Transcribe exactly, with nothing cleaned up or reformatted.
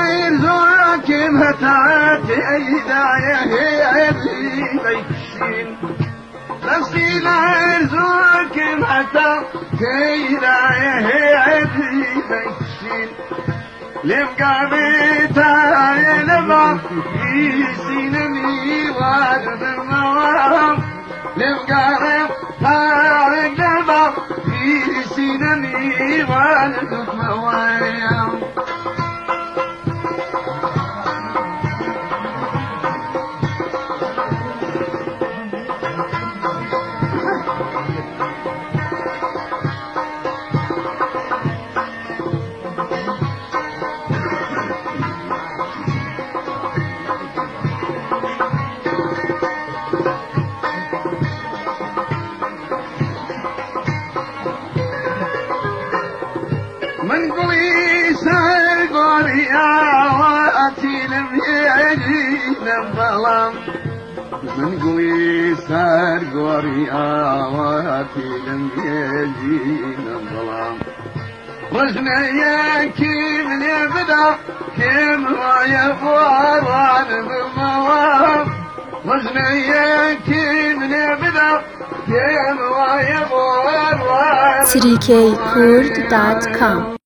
يرزقك متعات إيدايا هي بيكشين نفسي لا يرزقك متعات إيدايا هي بيكشين لبقى بيتايا لبا يسينني وارد الموام لبقى بيتايا لبا يسينني وارد الموام من قوي سرقوري آواتي لم يجينا الظلام من قوي سرقوري آواتي لم يجينا الظلام رجنا يا كيم يبدا كيم ويفوار عن الموام رجنا يا كيم يبدا كيم ويفوار three k kurd dot com